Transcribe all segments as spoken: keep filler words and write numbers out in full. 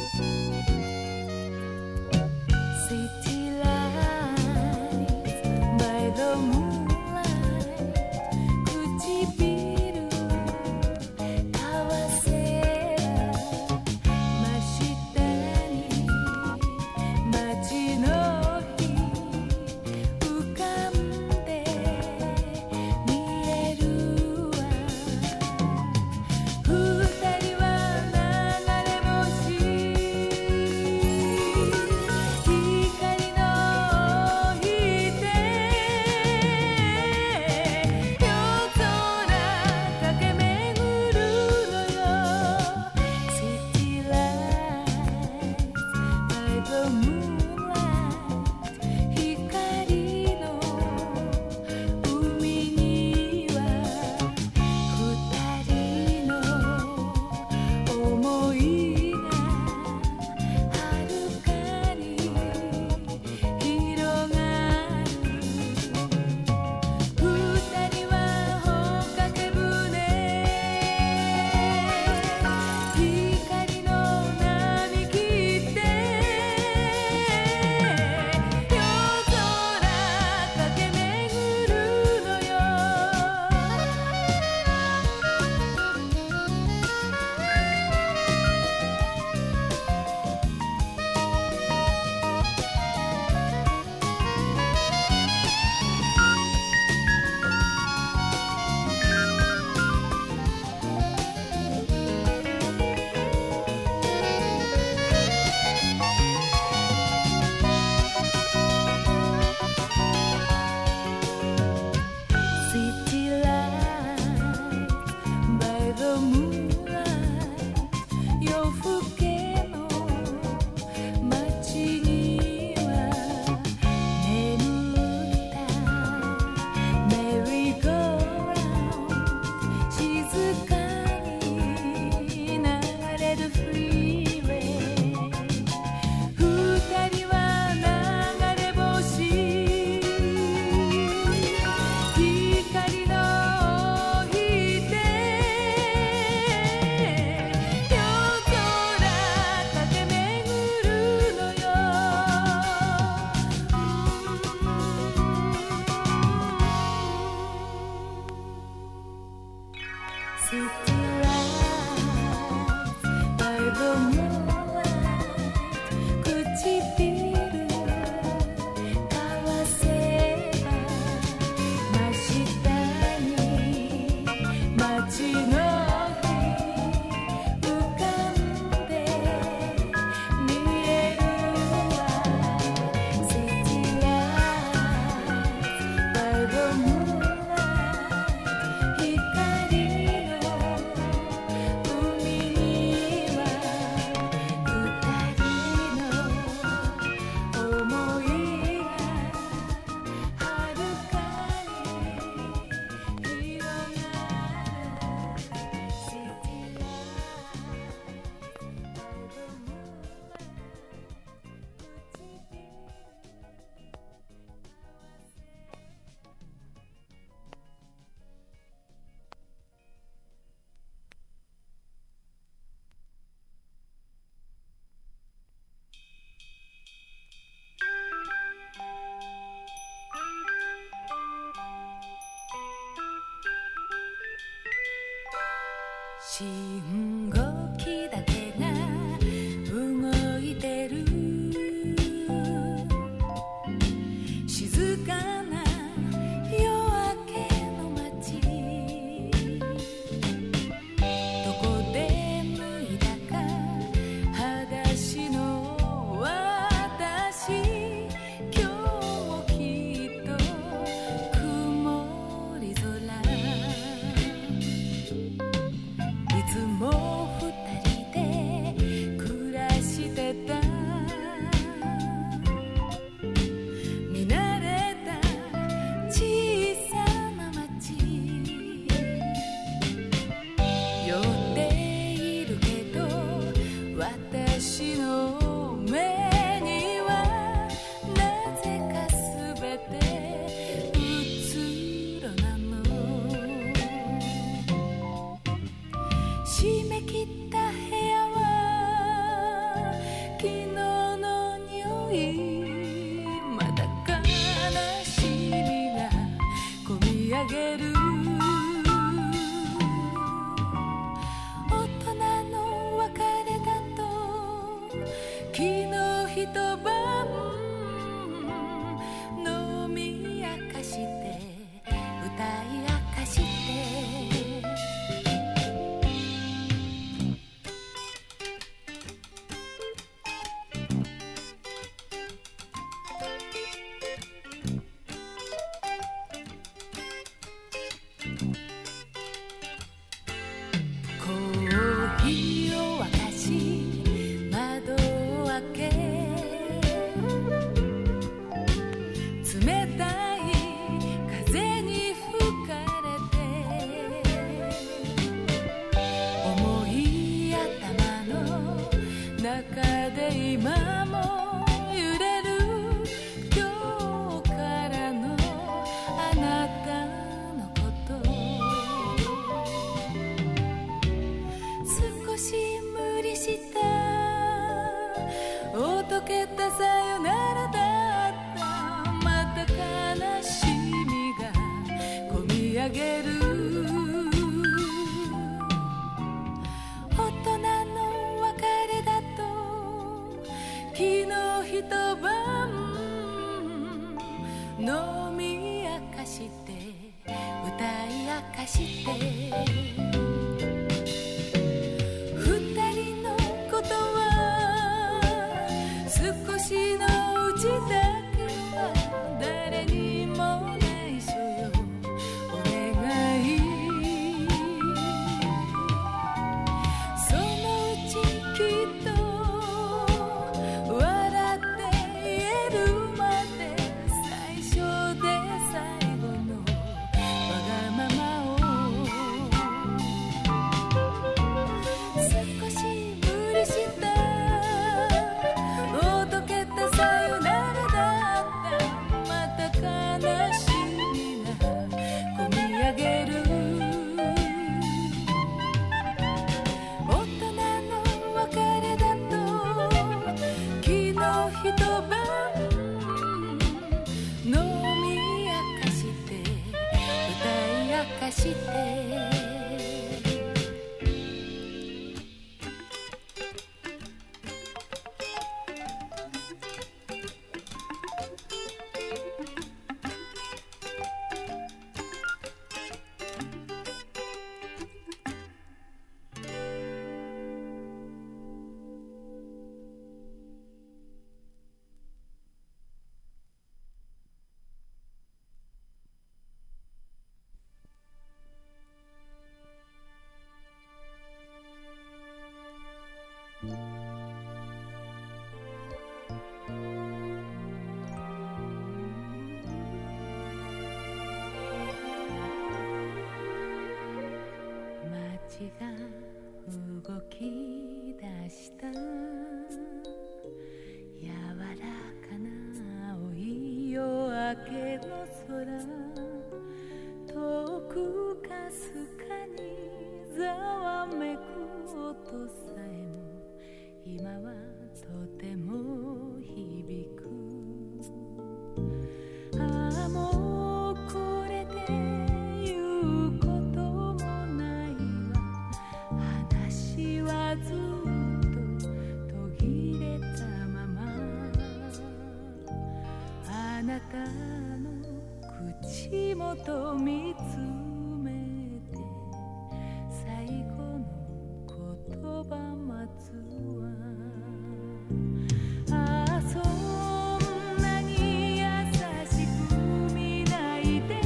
信号機だけが動いてる静かな夜明けの街どこで脱いだか裸足の私今日もきっと曇り空いつも二人で上げる大人の別れだと昨日一晩飲み明かして歌い明かしてコーヒーを沸かし窓を開け冷たい風に吹かれて重い頭の中で今も揺れる今日からのあなたのこと少し無理したおどけたさよならだったまた悲しみがこみ上げる大人の別れだと昨日一晩飲み明かして歌い明かして二人のことは少しのうちだけは誰にも内緒よお願いそのうちきっと笑って言えるまで最初で最後のわがままを少し無理したおどけたさよならだったまた悲しみがこみ上げる大人の別れだと昨日一晩飲み明かして歌い明かして街が動き出した柔らかな青い夜明けの空遠くかすかにざわめく音さえも今はとても響くああもうこれで言うこともないわ話はずっと途切れたままあなたの口元見つめて最後の言葉待つわああそんなに優しく見ないで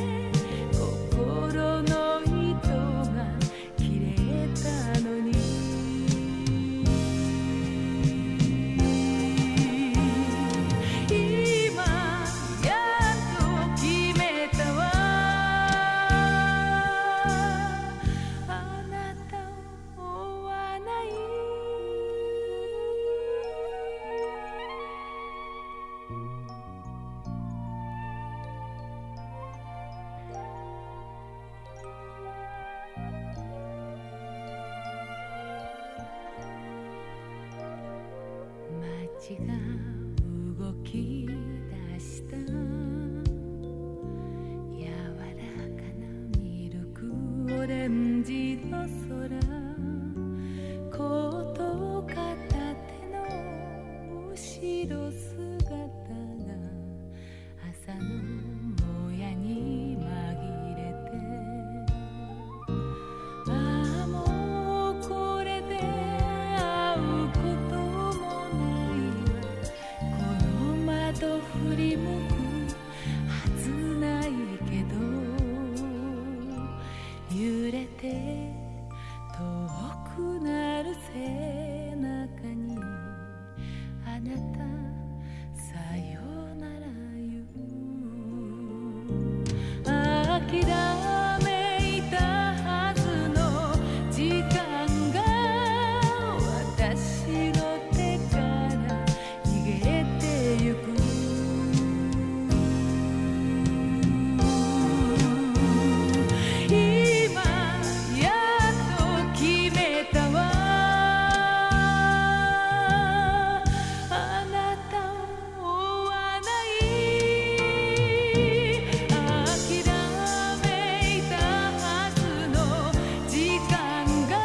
心の糸が切れたのに今やっと決めたわあなたを追わない街が動き出した柔らか感じの空、コート片手の後ろ姿が朝のもやに紛れて、ああもうこれで会うこともないわ、この窓振り向くはずないけど、揺れて遠くなる背中にあなたさよなら言う。諦めいたはずの時間が私の手から逃げてゆく。今やっと決めたわ、あなたを追わない。諦めいたはずの時間が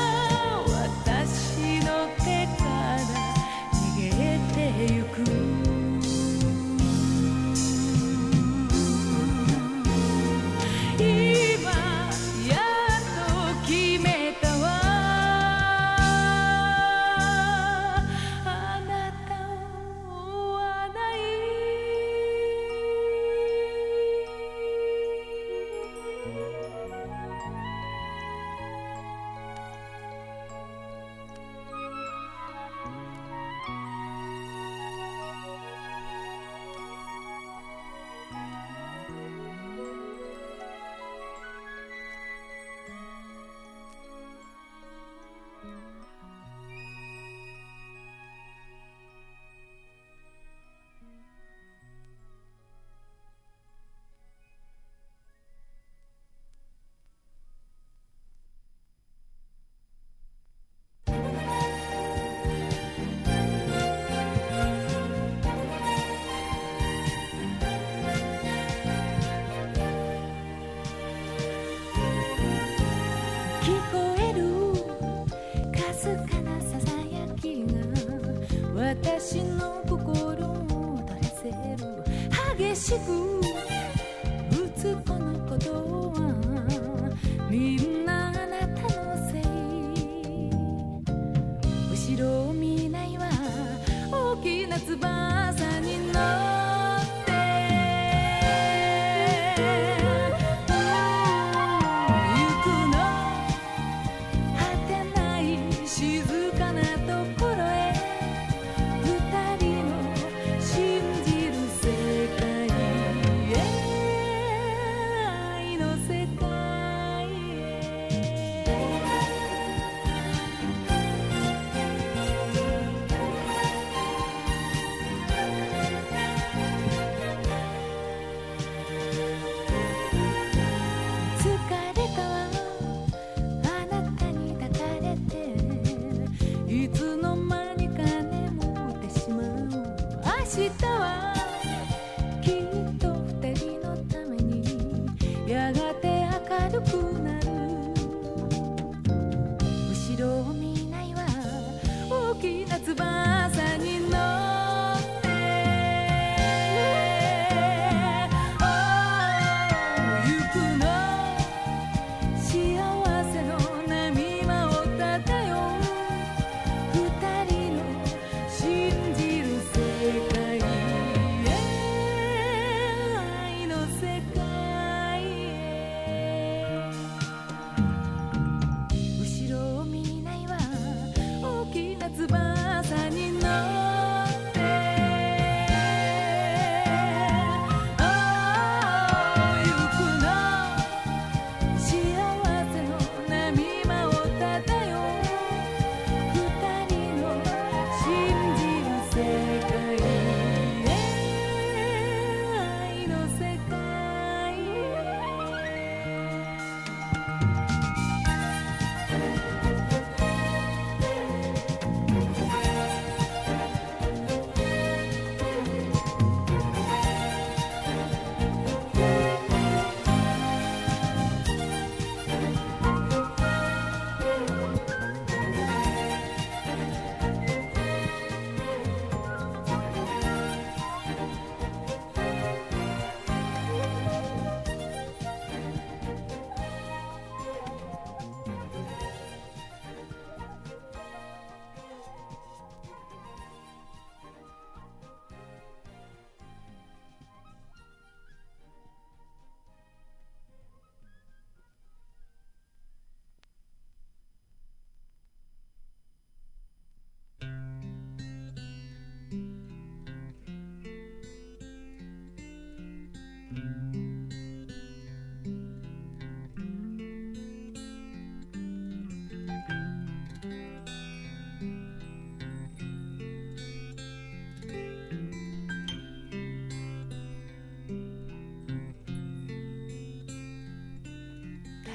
私の手から逃げてゆく。今やっと決めたわ、あなたを追わない。聞こえるかすかなささやきが私の心を取らせる。激しく打つこの鼓動はみんなあなたのせい。後ろを見ないわ、大きな翼に乗って行くの、果てない静かなところへ。二人の信じる世界へ、愛の世界へ。疲れたわ、あなたに抱かれて、いつの間にか眠ってしまう。明日はきっと二人のためにやがて明るくなる。後ろを見ないわ、大きな翼に乗って行くの、幸せの波間を漂う。二人の信じる世界へ、愛の世界へ。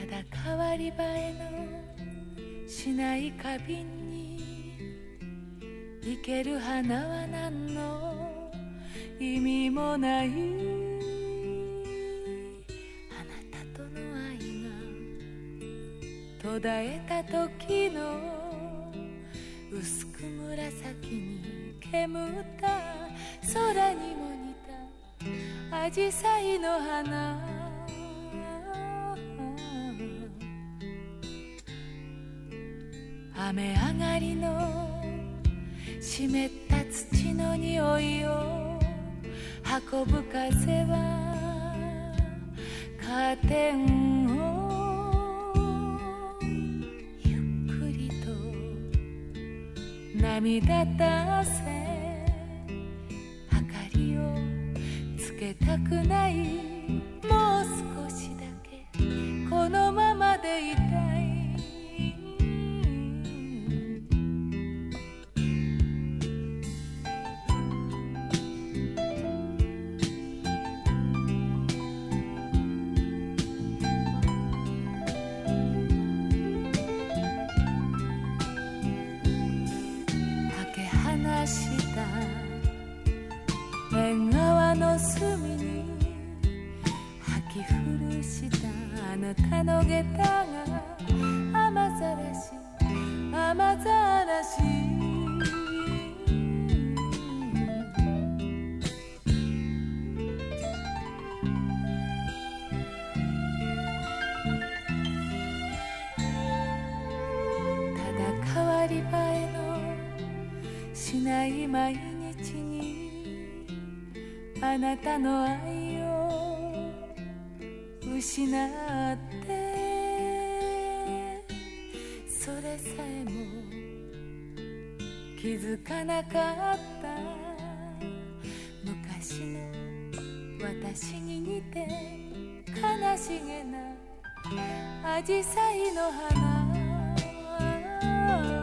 ただ変わり映えのしない花瓶に生ける花は何の意味もない。あなたとの愛が途絶えた時の薄く紫に煙った空にも似たアジサイの花。雨上がりの湿った土の匂いを運ぶ風はカーテンをゆっくりと涙たせ、明かりをつけたくない。もう少しだけこのままでいたい。した縁側の隅に吐き古したあなたの下駄が雨ざらし雨ざらし。ただ変わり映えのしない毎日にあなたの愛を失って、それさえも気づかなかった昔の私に似て悲しげなアジサイの花。